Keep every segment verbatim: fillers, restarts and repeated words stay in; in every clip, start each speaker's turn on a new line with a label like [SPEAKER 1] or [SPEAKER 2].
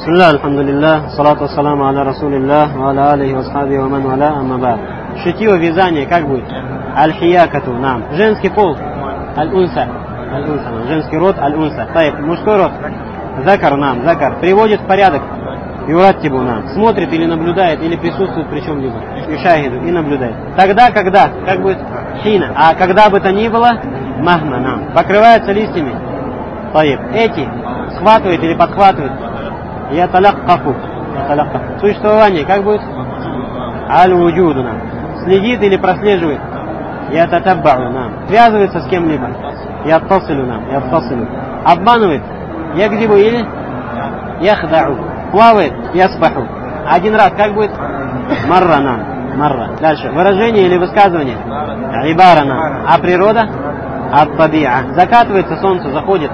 [SPEAKER 1] Бисмилlah, альхамдулиллах, салату ассаламу аля расулиллах, ва аля алихи ва асхаби ва ман валя, амма ба'д. Шитье, вязание, как будет? Аль-хиякату, нам. Женский пол, аль-унса, аль-унса, женский род, аль-унса. Таиб, мужской род, закар, нам, закар. Приводит в порядок, юраттибу, нам. Смотрит или наблюдает, или присутствует при чем-либо. Юшахиду, и наблюдает. Тогда, когда, как будет? Хина. А когда бы то ни было, махна, нам. Покрывается листьями. Таиб. Эти схватывает или подхватывает. Я таляккафу. Существование, как будет? Аль-вуджуду, нам. Следит или прослеживает. Я татаббау, нам. Связывается с кем-либо. Я тасилю, нам. Я тасилю. Обманывает. Ягдибу или яхдау. Плавает. Ясбаху. Один раз, как будет? Марра, нам. Марра. Дальше. Выражение или высказывание? Ибара, нам. А природа? Ат-табиа. Закатывается солнце, заходит.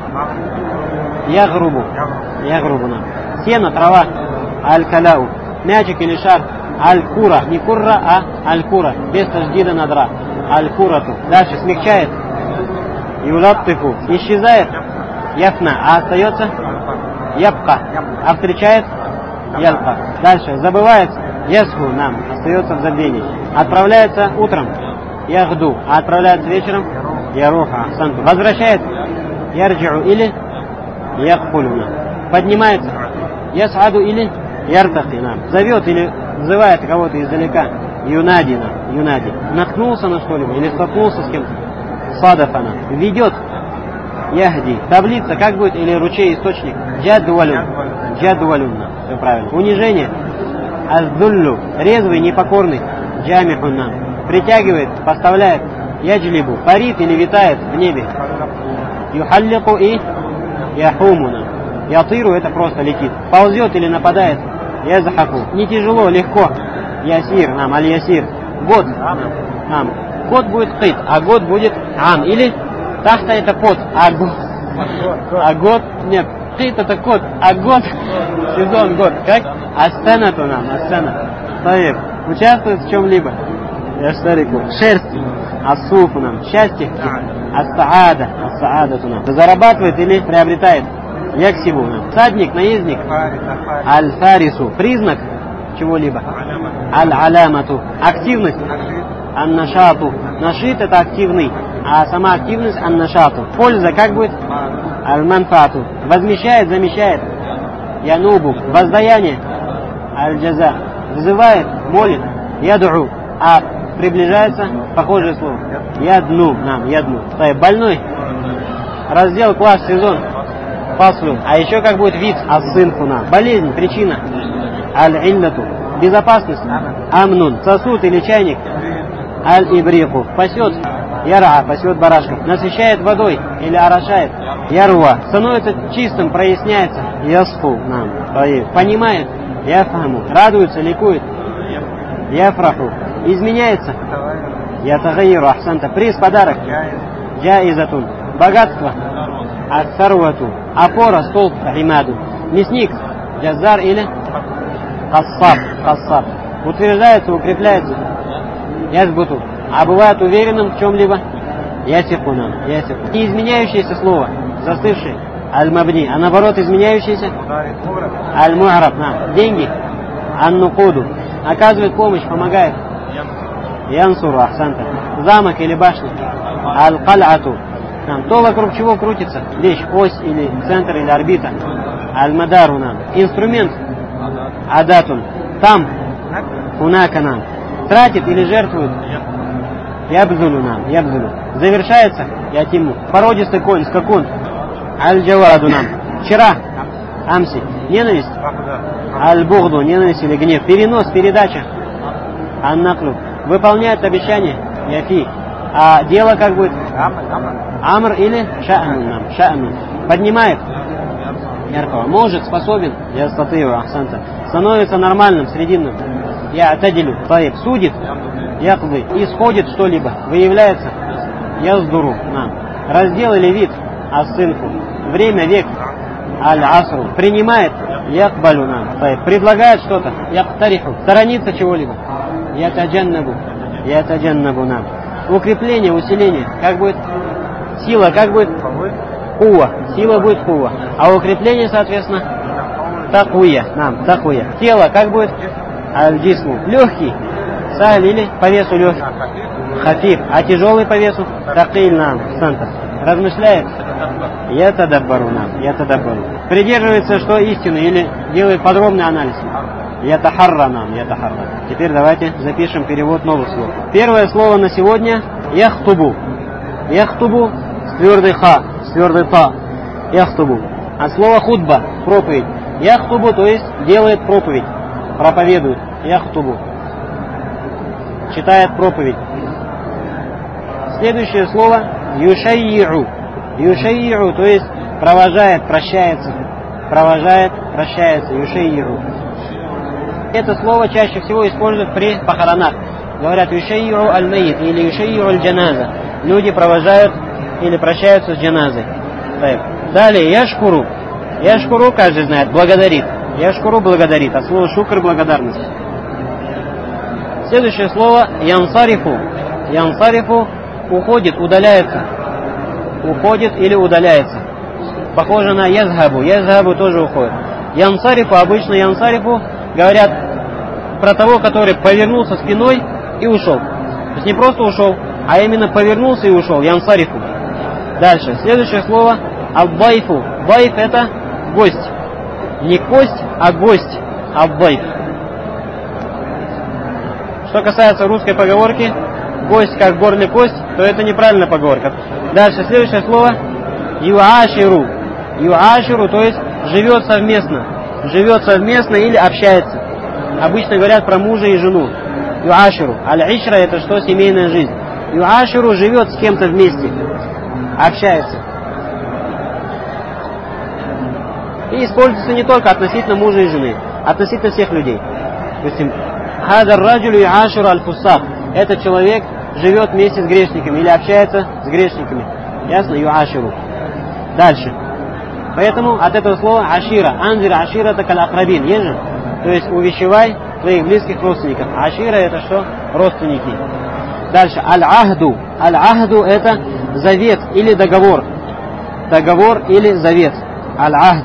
[SPEAKER 1] Ягрубу. Ягрубу, нам. Сено, трава. Аль-каляу. Мячик или шар. Аль-кура. Не курра, а аль-кура. Без таждида надра. Аль-курату. Дальше. Смягчает. Юлаттыфу. Исчезает. Яфна. А остается? Ябка. А встречает? Ялка. Дальше. Забывается. Ясху, нам. Остается в забвении. Отправляется утром. Ягду. А отправляется вечером? Яруха. Санту. Возвращается. Ярджиу или яхпулюна. Поднимается. Ясаду или яртахи, нам. Зовет или взывает кого-то издалека. Юнади, нам. Юнади. Наткнулся на что-либо или столкнулся с кем-то. Садафана. Ведет. Ягди. Таблица, как будет? Или ручей, источник? Джадвалюн. Джадвалюн. Все правильно. Унижение. Аздуллю. Резвый, непокорный. Джамихун, нам. Притягивает, поставляет. Яджлибу. Парит или витает в небе. Юхаллику и яхуму, нам. Ятыру, это просто летит. Ползет или нападает. Язхаку. Не тяжело, легко. Ясир, нам. Аль-ясир. Год. Нам. Год будет кыт, а год будет ам. Или тахта это кот, а год. А год, нет, кыт это кот, а год, сезон, год. Как? Астана-то нам, астана. Таиб. Участвует в чем-либо. Яштарику. Шерсть. Асуфу нам. Счастье. Ас-саада. Ас-саадату нам. Зарабатывает или приобретает. Яксибу нам. Садник, наездник. Аль-фарису. Признак чего-либо. Аль-алямату. Активность. Ан-нашату. Нашит это активный. А сама активность ан-нашату. Польза как будет? Аль-манфату. Возмещает, замещает. Янубу. Воздаяние. Аль-джаза. Вызывает, молит. Яду'у. А приближается, похожее слово. Ядну. Нам, ядну. Больной. Раздел, класс, сезон. Фаслю. А еще как будет вид? Ас-сынфу нам. Болезнь, причина. Аль-иллату. Безопасность. Амнун. Сосуд или чайник. Аль-ибрику. Пасет. Яра. Пасет барашков. Насыщает водой или орошает. Ярва. Становится чистым, проясняется. Ясфу. Нам. Понимает. Яфаму. Радуется, ликует. Яфраху. Изменяется. Ятагайру. Ахсанта. Приз, подарок. Джаизатун. Богатство. Ас-сарвату. Опора, столб, римаду. Мясник. Джазар или кассаб. Кассаб. Утверждается, укрепляется. Язбуту. А бывает уверенным в чем-либо. Ясиху нам. Ясиху. Не изменяющееся слово. Застывшее. Аль-мабни. А наоборот изменяющееся. Аль-му'араб. Нам. Деньги. Ан-нукуду. Оказывает помощь, помогает. Янсуру. Ахсанта. Замок или башня. Аль-кал'ату. Нам. То, вокруг чего крутится. Вещь, ось или центр или орбита. Аль-мадару нам. Инструмент. Адатун. Там. Хунака нам. Тратит или жертвует. Ябзулю нам. Ябзулю. Завершается. Ятиму. Породистый конь, скакун. Аль-джаваду нам. Вчера. Амси. Ненависть. Аль-бугду. Ненависть или гнев. Перенос, передача. Ан-наклю. Выполняет обещание. Яфи. А дело как будет? Амр или ша'ан нам. Ша'ан. Поднимает. Яркого. Может, способен. Я статыю, ахсанта. Становится нормальным, срединным. Я атадилю. Таиб. Судит. Якзы. Исходит что-либо. Выявляется. Яздуру. Нам. Раздел или вид. Ас-сынфу. Время, век. Аль-асру. Принимает. Якбалю нам. Таиб. Предлагает что-то. Яктариху. Сторонится чего-либо. Ятаджаннабу. Ятаджаннабу нам. Укрепление, усиление. Как будет? Сила, как будет? Кува. Сила будет кува. А укрепление, соответственно, такуя. Нам, такуя. Тело как будет? Аль-джисму. Легкий. Сахаль или по весу легкий. Хафиф. А тяжелый по весу? Такиль нам. Санта. Размышляет? Я тадаббару нам. Я тадаббару. Придерживается, что истины, или делает подробный анализ. Я тахарра нам. Я тахарра. Теперь давайте запишем перевод новых слов. Первое слово на сегодня яхтубу. Яхтубу с твердой ха, с твердой та. Яхтубу. А слово худба, проповедь. Яхтубу, то есть делает проповедь, проповедует. Яхтубу. Читает проповедь. Следующее слово юшайиру. Юшайиру, то есть провожает, прощается. Провожает, прощается. Юшайиру. Это слово чаще всего используют при похоронах. Говорят юшайиру аль-мейт или юшайиру аль-джаназа. Люди провожают или прощаются с джаназой. Далее яшкуру. Яшкуру, каждый знает, благодарит. Яшкуру благодарит. От слова шукр благодарность. Следующее слово янсарифу. Янсарифу уходит, удаляется. Уходит или удаляется. Похоже на язхабу. Язхабу тоже уходит. Янсарифу, обычно янсарифу говорят про того, который повернулся спиной и ушел. То есть не просто ушел, а именно повернулся и ушел. Янсарифу. Дальше. Следующее слово аббайфу. Байф это гость. Не кость, а гость. Аббайф. Что касается русской поговорки, гость как горле кость, то это неправильная поговорка. Дальше. Следующее слово юаширу. Юаширу, то есть живет совместно. Живет совместно или общается. Обычно говорят про мужа и жену. Юаширу. Аль-ишра это что? Семейная жизнь. Юаширу живет с кем-то вместе. Общается. И используется не только относительно мужа и жены, относительно всех людей. Допустим, хадар раджулю юаширу аль-фусак. Этот человек живет вместе с грешниками или общается с грешниками. Ясно? Юаширу. Дальше. Поэтому от этого слова ашира. Анзир ашира это калакрабин. Есть же? То есть увещевай твоих близких родственников. Ашира это что? Родственники. Дальше. Аль-ахду. Аль-ахду это завет или договор. Договор или завет. Аль-ахд.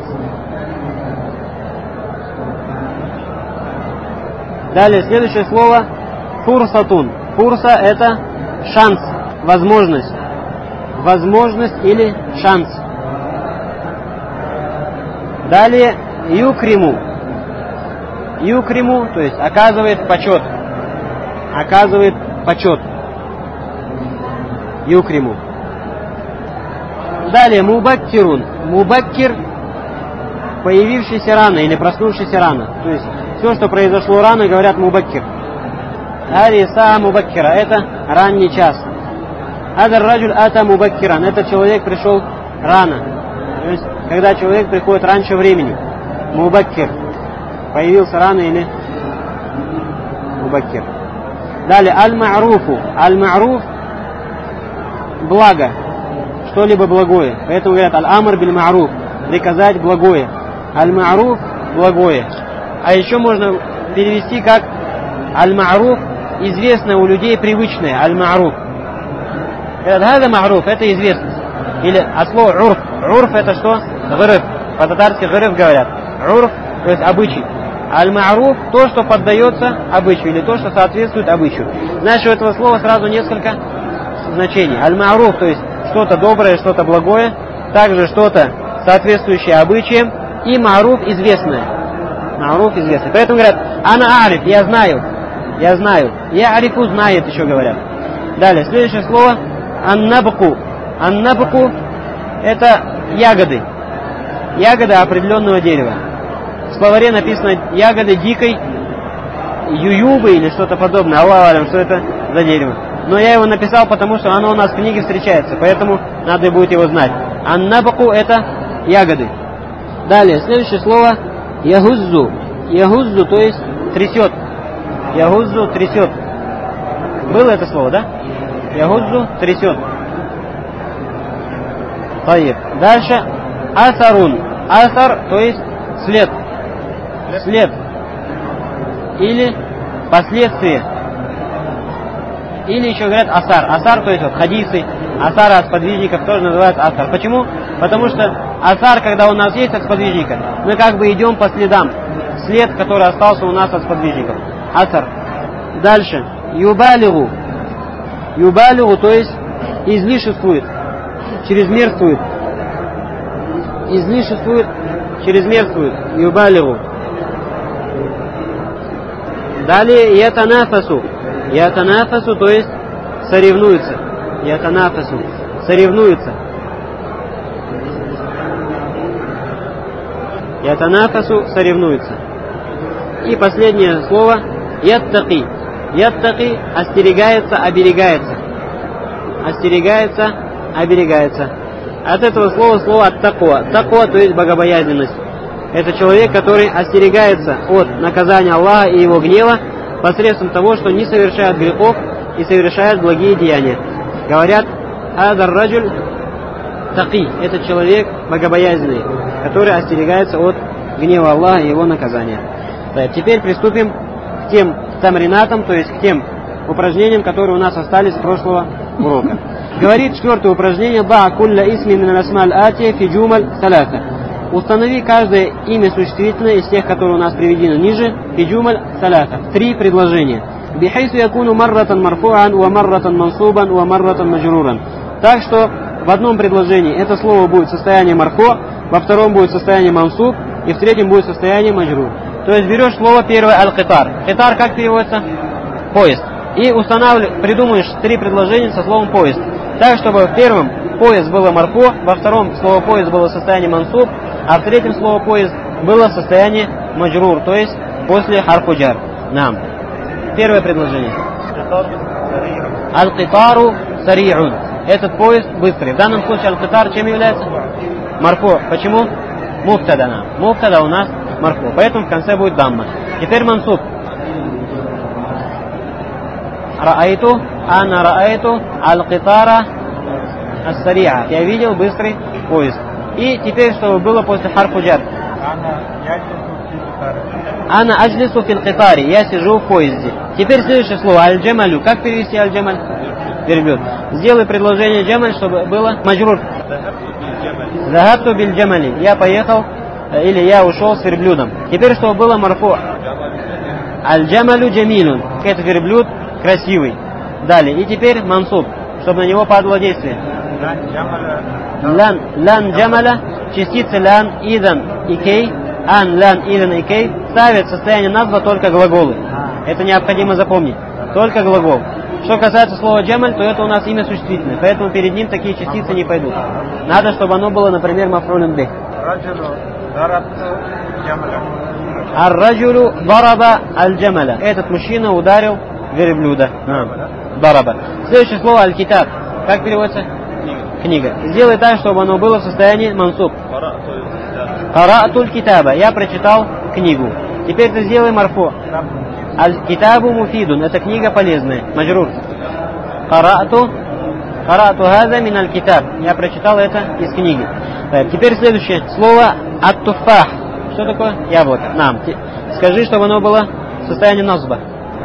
[SPEAKER 1] Далее следующее слово фурсатун. Фурса это шанс, возможность. Возможность или шанс. Далее юкриму. Юкриму, то есть оказывает почет. Оказывает почет. Юкриму. Далее мубаккирун. Мубаккир появившийся рано или проснувшийся рано. То есть все, что произошло рано, говорят мубаккир. Ариса мубаккира. Это ранний час. Адар раджуль ата мубаккиран. Этот человек пришел рано. То есть когда человек приходит раньше времени. Мубаккир. Появился рано или мубаккир. Далее аль-ма'руфу. Аль-ма'руф благо. Что-либо благое. Поэтому говорят аль-амр биль-ма'руф. Приказать благое. Аль-ма'руф благое. А еще можно перевести как аль-ма'руф известное у людей привычное. Аль-ма'руф. Говорят, ма'руф это известность. Или от слова урф. Урф это что? Гырыф. По-татарски гырыф говорят. Урф, то есть обычай. Аль-ма'руф то, что поддается обычаю, или то, что соответствует обычаю. Значит, у этого слова сразу несколько значений. Аль-ма'руф, то есть что-то доброе, что-то благое, также что-то соответствующее обычаям, и ма'руф известное. Ма'руф известное. Поэтому говорят, ана ариф, я знаю, я знаю. Я арифу знает, еще говорят. Далее, следующее слово аннабку. Аннабку это ягоды. Ягоды определенного дерева. В словаре написано ягоды дикой ююбы или что-то подобное. Аллаху алям, что это за дерево. Но я его написал, потому что оно у нас в книге встречается, поэтому надо будет его знать. Аннабаку это ягоды. Далее, следующее слово ягуззу. Ягуззу, то есть трясет. Ягуззу трясет. Было это слово, да? Ягуззу трясет. Таиб. Дальше асарун. Асар, то есть след. След. Или последствия. Или еще говорят асар. Асар, то есть вот хадисы. Асара от сподвижников тоже называют асар. Почему? Потому что Асар, когда у нас есть от сподвижника, мы как бы идем по следам. След, который остался у нас от сподвижников. Асар. Дальше. Юбалигу. Юбалигу, то есть излишествует, чрезмерствует. Излишествует, чрезмерствует. Юбалигу. Далее ятанафасу. Ятанафасу, то есть соревнуется. Ятанафасу. Соревнуется. Ятанафасу, соревнуется. И последнее слово яттаки. Яттаки остерегается, оберегается. Остерегается, оберегается. От этого слова слово ат-таква. Таква, то есть богобоязненность. Это человек, который остерегается от наказания Аллаха и его гнева посредством того, что не совершает грехов и совершает благие деяния. Говорят, адар раджуль таки. Это человек богобоязненный, который остерегается от гнева Аллаха и его наказания. Так, теперь приступим к тем тамринатам, то есть к тем упражнениям, которые у нас остались с прошлого урока. Говорит четвертое упражнение: «Ба кулля исми мин асмаль атия фи джумаль салата». Установи каждое имя существительное из тех, которые у нас приведены ниже, фи джумаль салата. Три предложения. Бихайсу якуну марратан марфуан, ва марратан мансубан, ва марратан маджруран. Так что в одном предложении это слово будет состояние марфу, во втором будет состояние мансуб, и в третьем будет состояние маджрур. То есть берешь слово первое аль-китар. Китар как переводится? Поезд. И устанавливаешь, придумаешь три предложения со словом поезд. Так, чтобы в первом поезд было марфу, во втором слово поезд было в состоянии мансуб, а в третьем слово поезд было в состоянии маджрур, то есть после харфу джар. Нам. Первое предложение. Аль-китару сари'ун. Этот поезд быстрый. В данном случае аль-китар чем является? Марфу. Почему? Муфтада. Муфтада у нас марфу. Поэтому в конце будет дамма. Теперь мансуб. Раайту, ана раайту аль-китара ас-сари'а. Я видел быстрый поезд. И теперь, чтобы было после харфу джар. Ана аджлису фил китари. Я сижу в поезде. Теперь следующее слово. Аль-джамалю. Как перевести аль-джамаль? Верблюд. Сделай предложение джамаль, чтобы было маджрур. Захабту биль джамали. Я поехал, или я ушел с верблюдом. Теперь, чтобы было марфу. Аль-джамалю джамилун. Это верблюд красивый. Далее. И теперь мансуб, чтобы на него падало действие. Лан, лан джамаля. Частицы лан, идан и кей. Ан, лан, идан и кей ставят в состояние назва только глаголы. Это необходимо запомнить. Только глагол. Что касается слова джамаль, то это у нас имя существительное. Поэтому перед ним такие частицы не пойдут. Надо, чтобы оно было, например, мафрулен бих. Ар-раджулю дараба аль-джамаля. Этот мужчина ударил верблюда. Дараба. Следующее слово аль-китаб. Как переводится? Книга. Сделай так, чтобы оно было в состоянии мансуб. Караатуль китаба. Я прочитал книгу. Теперь ты сделай марфу. Аль-китабу муфидун. Это книга полезная. Маджрур. Караату. Караату хаза мин аль-китаб. Я прочитал это из книги. Так, теперь следующее. Слово ат-туфах. Что такое? Яблоко. Нам. Скажи, чтобы оно было в состоянии назба.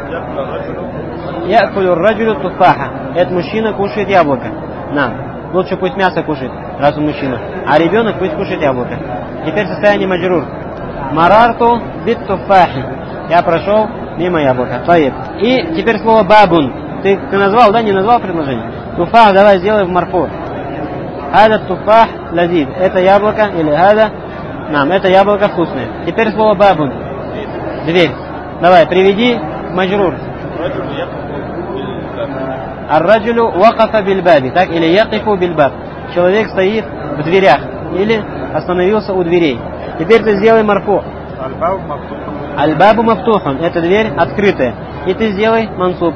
[SPEAKER 1] Якулю раджулю туфаха. Этот мужчина кушает яблоко. Нам. Лучше пусть мясо кушает, раз он мужчина. А ребенок пусть кушает яблоко. Теперь состояние маджрур. Марарту бит туфахи. Я прошел мимо яблока. Таиб. И теперь слово бабун. Ты, ты назвал, да? Не назвал предложение? Туфах давай сделай в марфу. Хада туфах лазид. Это яблоко или хада. Нам. Это яблоко вкусное. Теперь слово бабун. Дверь. Давай, приведи маджрур. Ар-раджулю вакафа бильбаби. Так, или якифу бильбаб. Человек стоит в дверях. Или остановился у дверей. Теперь ты сделай марфу. Аль-бабу мафтухан. Это дверь открытая. И ты сделай мансуб.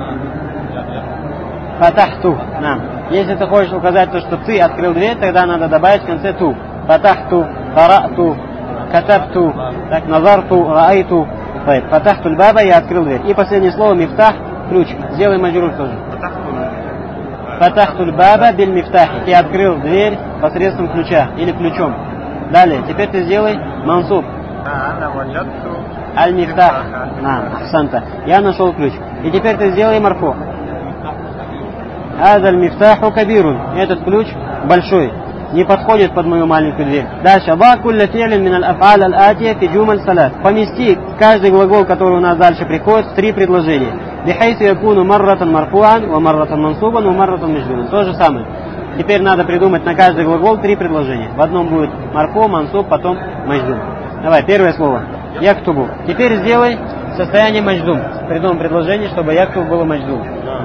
[SPEAKER 1] Фатахту. Нам. Если ты хочешь указать то, что ты открыл дверь, тогда надо добавить в конце ту. Фатахту, караату, катабту, так, назарту, раайту. Фатахту аль-баба, я открыл дверь. И последнее слово мифтах, ключ. Сделай маджрур тоже. Фатахту аль-баба биль мифтахи. Я открыл дверь посредством ключа или ключом. Далее, теперь ты сделай мансуб. Аль-мифтах. На, ахсанта. Я нашел ключ. И теперь ты сделай марфу. Адаль мифтаху кабирун. Этот ключ большой. не подходит под мою маленькую дверь. Дальше. Ва кулля фи'лин мин аль-аф'аль аль-атия фи джумаль салат. Помести каждый глагол, который у нас дальше приходит, в три предложения. Бихайсу якуну марратан марфуан, ва марратан мансубан, ва марратан междуран. То же самое. Теперь надо придумать на каждый глагол три предложения. В одном будет марфу, мансуб, потом маjdум. Давай, первое слово. Яктубу. Теперь сделай состояние маjdум. Придумай предложение, чтобы яктубу было маjdум.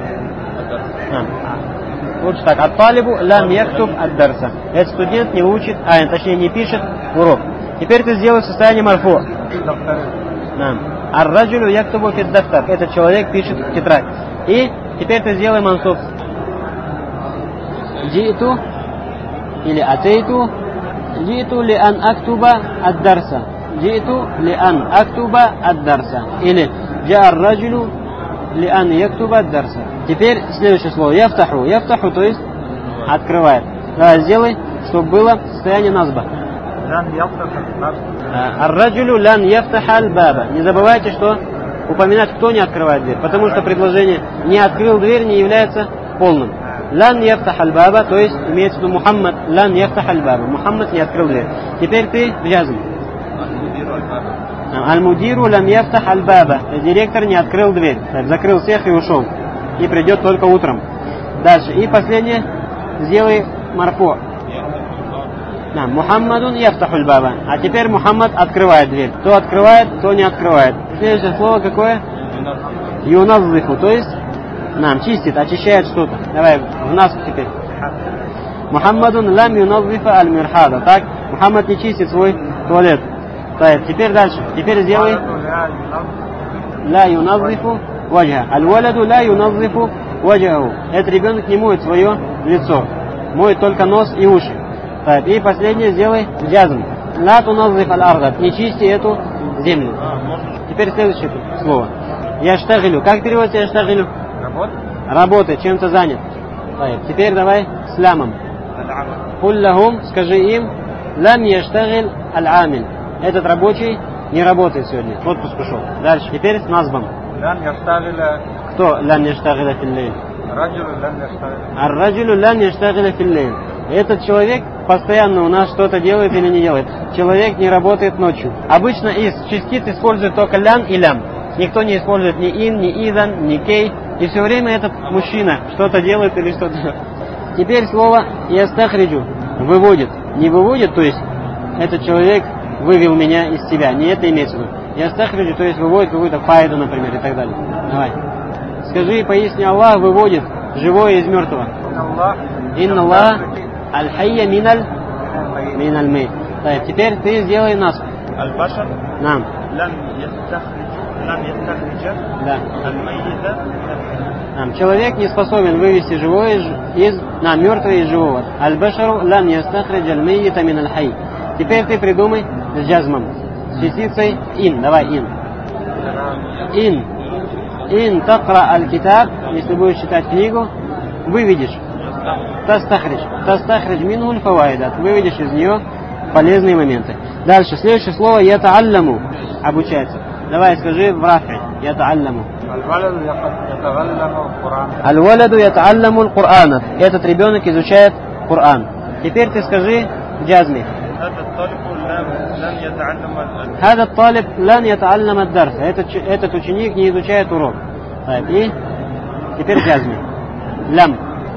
[SPEAKER 1] Лучше так. Ат-талибу лам яктуб ад-дарса. Этот студент не учит, а точнее не пишет урок. Теперь ты сделай состояние марфу. Ар-раджулю яктубу фид-дафтар. Этот человек пишет в тетрадь. И теперь ты сделай мансуб. Джиту или атейту. Джиту ли ан актуба ад-дарса. Джиту ли ан актуба ад-дарса. Или джа ар-раджулю ли ан яктуба ад-дарса. Теперь следующее слово. Яфтаху. Яфтаху, то есть открывает. Давай сделай, чтобы было состояние назба. Ар-раджулю лян яфтаха аль-баба. Не забывайте, что упоминать, кто не открывает дверь. Потому что предложение «не открыл дверь» не является полным. Лян яфтаха аль-баба, то есть имеется в виду Мухаммад лян яфтаха аль-баба. Мухаммад не открыл дверь. Теперь ты в джазм. Аль-мудиру лян яфтаха аль-баба. Директор не открыл дверь. Закрыл всех и ушел. И придет только утром. Дальше. И последнее. Сделай марфу. Да, Мухаммадун яфтахуль баба. А теперь Мухаммад открывает дверь. То открывает, то не открывает. Следующее слово какое? Юназзифу. То есть нам чистит, очищает что-то. Давай в нас теперь. Мухаммадун лам юназзифа аль-мирхада. Так, Мухаммад не чистит свой туалет. Так, теперь дальше. Теперь сделай ла юназзифу ваджха. Аль-валаду ла юназзифу ваджхаху. Этот ребенок не моет свое лицо. Моет только нос и уши. Так, и последнее сделай джазм. Ла туназзиф аль-арда. Не чисти эту землю. Теперь следующее слово. Яштагилю. Как переводится яштагилю? Работает. Работает, чем-то занят. Так, теперь давай с лямом. Куллахум, скажи им, лам яштагил аль-амиль. Этот рабочий не работает сегодня. В отпуск ушел. Дальше. Теперь с назбом. Лам яштагиля. Кто лам яштагиля филлейль? Ар-раджулю лам яштагиля филлейль. Этот человек постоянно у нас что-то делает или не делает. Человек не работает ночью. Обычно из частиц используют только лян и лям. Никто не использует ни ин, ни идан, ни кей. И все время этот мужчина что-то делает или что-то делает. Теперь слово ястахриджу. Выводит. Не выводит, то есть этот человек вывел меня из себя. Не это имеется в виду. Ястахриджу, то есть выводит какую-то файду, например, и так далее. Давай. Скажи, поясни, Аллах выводит живое из мертвого. Инна Аллах аль-хайя миналь миналь мей. Так, теперь ты сделай нас. Аль-башар. Нам. Лам ястахридж. Лам ястахриджа. Да. Аль-майита. Нам. Человек не способен вывести живое из, на мертвое из живого. Аль-башару лам ястахридж аль-майита миналь хай. Теперь ты придумай с джазмом. С частицей ин. Давай ин. Ин. Ин такра аль-китаб. Если будешь читать книгу, выведешь. Тастахридж. Тастахридж мингуль фавайдат. Выведешь из нее полезные моменты. Дальше. Следующее слово ятаалламу. Обучается. Давай скажи в рафи. Ятаалламу. Аль-валаду ятаалламу аль-Кур'ана. Этот ребенок изучает Коран. Теперь ты скажи в джазме. Хадат талиб лан ятааллам ад-дарс. Этот ученик не изучает урок. И теперь в джазме. Лям.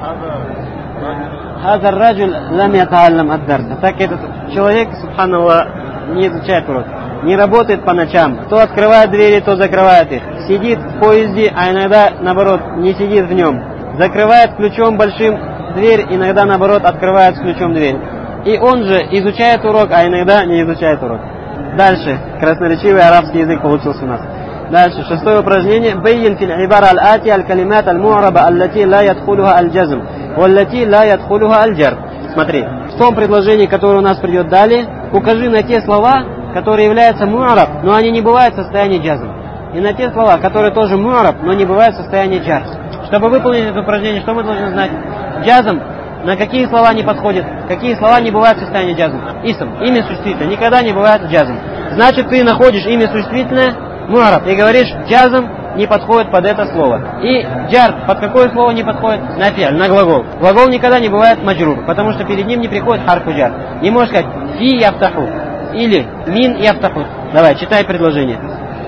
[SPEAKER 1] Хазар раджуль лам ятааллам ад-дарса. Так этот человек, субханаллах, не изучает урок. Не работает по ночам. То открывает двери, то закрывает их. Сидит в поезде, а иногда, наоборот, не сидит в нем. Закрывает ключом большим дверь, иногда, наоборот, открывает с ключом дверь. И он же изучает урок, а иногда не изучает урок. Дальше. Красноречивый арабский язык получился у нас. Дальше. Шестое упражнение. Бейин фил ибара аль-ати аль-калимат аль-му'раба аллати ла ядхулуха аль-джазм валлати ла ядхулуха аль-джар. Смотри. В том предложении, которое у нас придет далее, укажи на те слова, которые являются му'раб, но они не бывают в состоянии джазм. И на те слова, которые тоже му'раб, но не бывают в состоянии джар. Чтобы выполнить это упражнение, что мы должны знать? Джазм. На какие слова не подходит? Какие слова не бывают в состоянии джазм? Исм. Имя существительное. Никогда не бывает джазм. Значит, ты находишь имя существительное му'раб и говоришь джазм не подходит под это слово. И джар под какое слово не подходит? На фи'ль, на глагол. Глагол никогда не бывает маджрур, потому что перед ним не приходит харфу джар. Не можешь сказать фи яфтаху или мин яфтаху. Давай, читай предложение.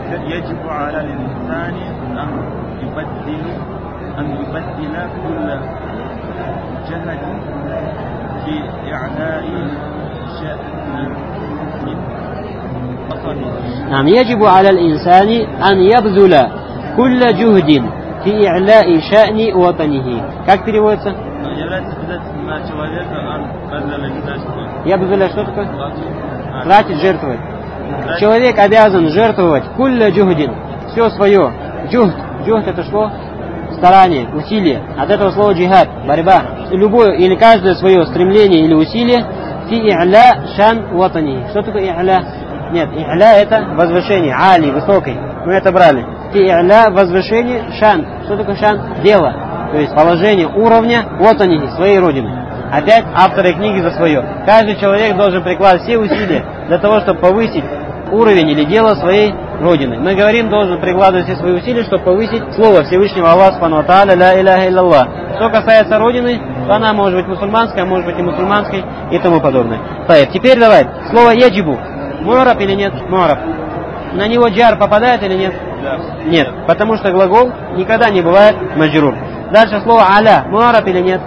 [SPEAKER 1] نعم يجب على الإنسان أن يبذل كل جهد في إعلاء شأن وطنه. Как переводится? Ябзуля что такое? Тратить, жертвовать. Человек обязан жертвовать кулля джухдин, все свое. Джухд. Джухд это что? Старание, усилие. От этого слова джихад, борьба. Любое или каждое свое стремление или усилие фи и'ля шан ватани. Что такое и'ля? Нет, и'ля это возвышение, али, высокий. Мы это брали. Фи и'ля возвышение, шан. Что такое шан? Дело. То есть положение уровня ватани, своей родины. Опять авторы книги за свое. Каждый человек должен прикладывать все усилия для того, чтобы повысить уровень или дело своей родины. Мы говорим, должен прикладывать все свои усилия, чтобы повысить слово Всевышнего Аллаха Субхану ва Тааля ля иляха илляллах. Что касается родины, то она может быть мусульманской, а может быть и мусульманской и тому подобное. Так, теперь давай. Слово яджибу. Му'раб или нет? Му'раб. На него джар попадает или нет? Нет. Потому что глагол никогда не бывает маджрур. Дальше слово аля. Му'раб или нет?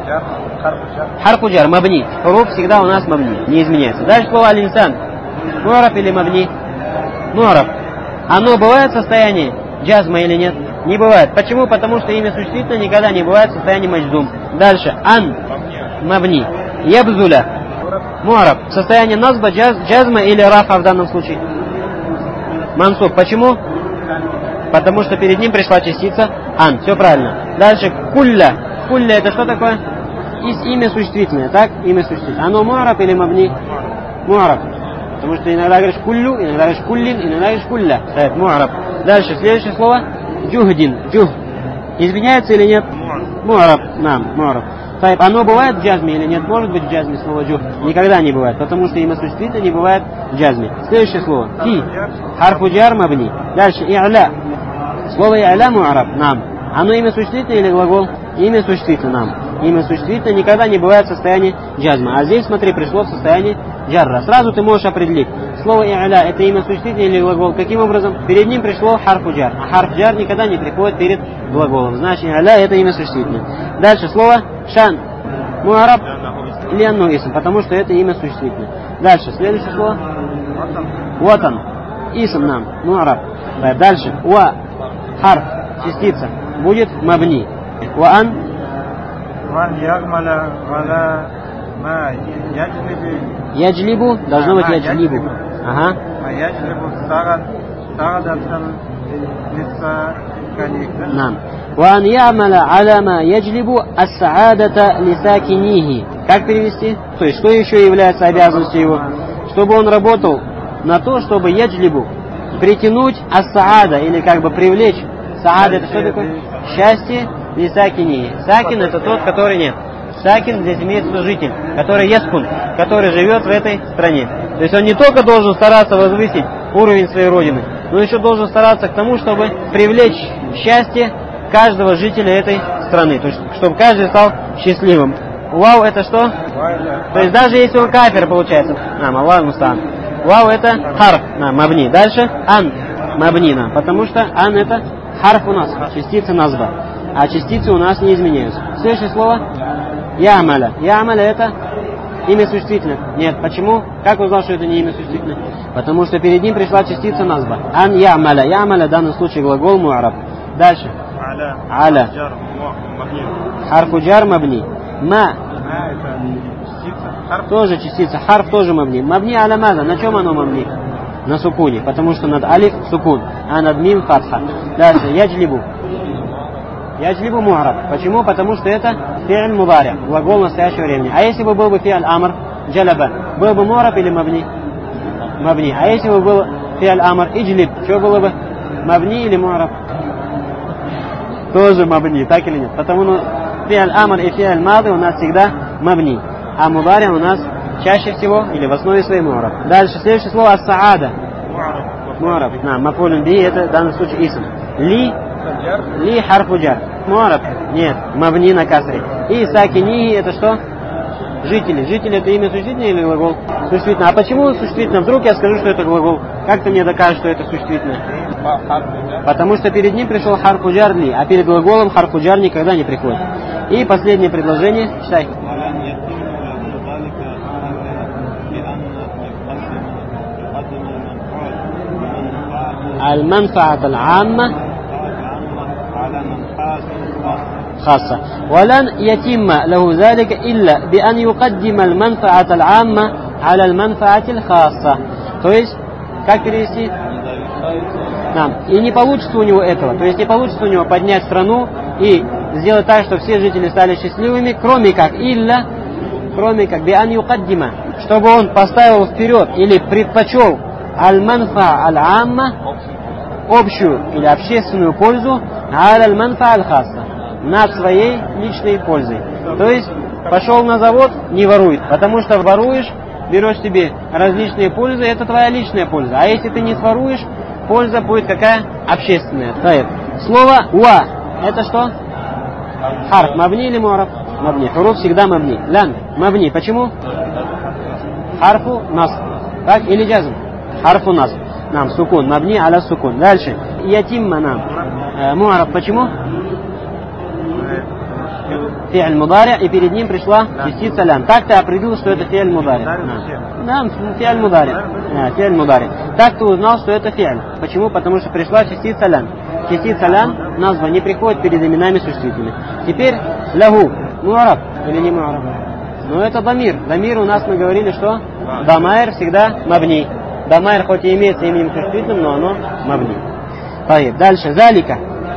[SPEAKER 1] Харфу джар, мабни. Хуруф всегда у нас мабни, не изменяется. Дальше слово аль-инсан. Му'раб или мабни? Му'раб. Оно бывает в состоянии джазма или нет? Не бывает. Почему? Потому что имя существительное никогда не бывает в состоянии мадждум. Дальше. Ан. Мабни. Ябзуля. Му'раб. Состояние назба, джаз, джазма или рафа в данном случае? Мансуб. Почему? Потому что перед ним пришла частица ан. Все правильно. Дальше. Кулля. Кулля это что такое? Из имя существительное. Так? Имя существительное. Оно му'раб или мабни? Му'раб. Потому что иногда говоришь куллю, иногда говоришь куллин, иногда говоришь кулля. Это му'раб. Дальше, следующее слово. Джухдин. Джух. Изменяется или нет? Му'раб. Нам, му'раб. Так, оно бывает в джазме или нет? Может быть в джазме слово джух? Никогда не бывает, потому что имя существительное не бывает в джазме. Следующее слово. Фи. Харфу джар мабни. Дальше. И'ля. Слово и'ля му'раб. Нам. Оно имя существительное или глагол? Имя существительное нам. Имя существительное никогда не бывает в состоянии джазма. А здесь, смотри, пришло в состоянии джарра. Сразу ты можешь определить, слово и'ля это имя существительное или глагол. Каким образом? Перед ним пришло харфу джар. А харф джар никогда не приходит перед глаголом. Значит, и'ля это имя существительное. Дальше слово шан. Му'араб или анну исм, потому что это имя существительное. Дальше, следующее слово. Ватан. Исм нам. Му'араб. Дальше. Уа. Харф. Частица. Будет мабни. Уан. Яджлибу должно быть яджлибу. Ага. Нам. Ван ямаля аляма яджлибу ас-саадата лисакинихи. Как перевести? То есть, что еще является обязанностью его? Чтобы он работал на то, чтобы яджлибу притянуть ас-саада, или как бы привлечь. Саада это что такое? Счастье лисакинихи. Сакин это тот, который нет. Сакин здесь имеется житель, который яскун, который живет в этой стране. То есть он не только должен стараться возвысить уровень своей родины, но еще должен стараться к тому, чтобы привлечь счастье каждого жителя этой страны. То есть, чтобы каждый стал счастливым. Вау это что? То есть даже если он кафир получается. Нам, Аллах мустан. Вау это харф, нам, мабни. Дальше ан, мабни нам. Потому что ан это харф у нас, частица назба. А частицы у нас не изменяются. Следующее слово. Ямаля. Ямаля это имя существительное. Нет, почему? Как вы узнал, что это не имя существительное? Потому что перед ним пришла частица назба. Ан ямаля. Ямаля в данном случае глагол му'араб. Дальше. Аля. Харфу джар мабни. Ма. Тоже частица. Харф тоже мабни. Мабни аля маза. На чем оно мабни? На сукуне. Потому что над алиф сукун, а над мим фатха. Дальше. Яджлибу. Яджлибу му'араб. Почему? Потому что это фи'ль мудари, глагол настоящего времени. А если бы был бы фи'ль амр, джалаба, был бы му'араб или мабни? Мабни. А если бы был фи'ль амр, иджлиб, что было бы? Мабни или му'араб? Тоже мабни, так или нет? Потому что фи'ль амр и фи'ль мады у нас всегда мабни. А мудари у нас чаще всего или в основе своей му'араб. Дальше, следующее слово ас-саада. Му'араб. На, мафулун би, это в данном случае исм. Ли Ли харфу джар. Муараб? Нет. Мабни на касре. И сакинихи это что? Жители. Жители это имя существительное или глагол? Существительное. А почему существительное? Вдруг я скажу, что это глагол. Как ты мне докажешь, что это существительное? Потому что перед ним пришел харфу джар ли, а перед глаголом харфу джар никогда не приходит. И последнее предложение. Читай. المنفعة العامة خاصة ولن يتم له ذلك إلا بأن يقدم المنفعة العامة على المنفعة الخاصة. То есть, как перевести? Да. И не получится у него этого. То есть не получится у него поднять страну и сделать так, чтобы все жители стали счастливыми, кроме как илля, кроме как биан юкаддима, чтобы он поставил вперед или предпочел аль-манфа аль-амма, общую или общественную пользу, аль-манфа аль-хасса, над своей личной пользой. То есть пошел на завод, не воруй, потому что воруешь, берешь себе различные пользы, это твоя личная польза. А если ты не своруешь, польза будет какая? Общественная. Слово уа, это что? Харф, мабни или муараб? Мабни. Хуруф всегда мабни. Лян, мабни. Почему? Харфу нас. Так, или джазм? Харфу нас. Нам, сукун. Мабни аля сукун. Дальше. Ятимма нам. Э, муараб. Почему? Фи'аль мудари, и перед ним пришла частица лян. Так ты определил, что это фи'аль мудари. Да, фи'аль мудари. Фи'аль мудари. Так ты узнал, что это фи'аль. Почему? Потому что пришла частица лян. Частица лян, назва, не приходит перед именами существительными. Теперь лягу. Муараб или не муараб? Ну это дамир. Дамир у нас мы говорили, что дамайр всегда мабни. Дамайр хоть и имеется именем существительным, но оно мабни. Поехали. Дальше. Залика.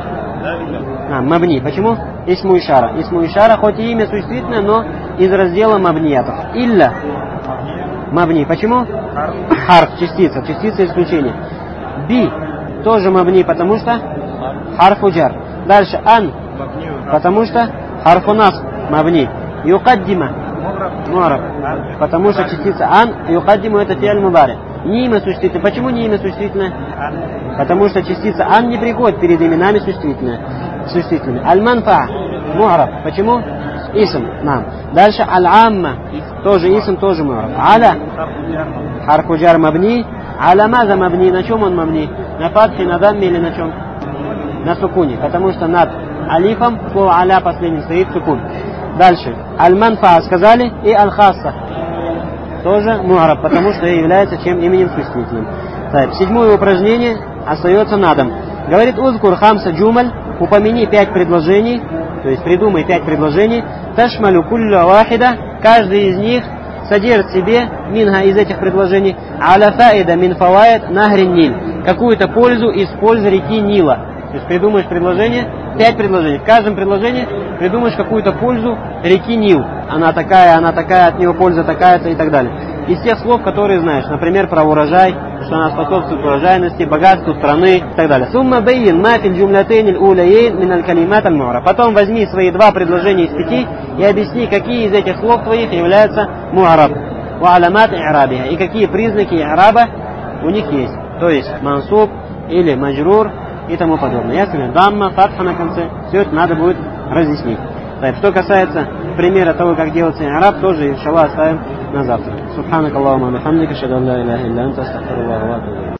[SPEAKER 1] А, мабни. Почему? Исму ишара. Исму ишара хоть и имя существительное, но из раздела мабниятов. Илля. Мабни. Почему? Харф. Частица. Частица исключения. Би. Тоже мабни, потому что харфу джар. Дальше. Ан. Потому что харфу нас. Мабни. Юкаддима. Муараб. Потому что частица ан. Юкаддиму это фи'аль мудари. Не имя существительное. Почему не имя существительное? Потому что частица ан не приходит перед именами существительными. Аль-манфа. Муараб. Почему? Исм. Нам. Дальше аль-амма. Тоже исм, тоже муараб. Аля. Харфу джар мабни. Аля маза мабни. На чем он мабни? На фатхе, на дамме или на чем? На сукуне. Потому что над алифом слово аля последним стоит сукун. Дальше. Аль-манфа сказали и аль-хасса. Тоже муараб, потому что является чем именем существительным. Так, седьмое упражнение остается на дом. Говорит узкур хамса джумаль, упомяни пять предложений, то есть придумай пять предложений, ташмалю кулля вахида, каждый из них содержит в себе, минга из этих предложений, аля фаида мин фаваид нахрин ниль, какую-то пользу из пользы реки Нила. То есть придумаешь предложение, пять предложений. В каждом предложении придумаешь какую-то пользу реки Нил. Она такая, она такая, от нее польза такая-то и так далее. Из тех слов, которые знаешь, например, про урожай, что она способствует урожайности, богатству страны и так далее. Сумма бейн мафиль джумлятейн улейн мин аль-калимат аль-му'раб. Потом возьми свои два предложения из пяти и объясни, какие из этих слов твоих являются му'раб. Ва аламат и'рабиха. И какие признаки и'раба у них есть. То есть мансуб или маджрур и тому подобное. Ясно? Дамма, фатха на конце. Все это надо будет разъяснить. Так, что касается примера того, как делается и'раб, тоже, иншаллах, оставим на завтра. Субханак Аллахумма бихамдика, ашхаду ан ла иляха илля анта, астагфирука ва атубу илейк.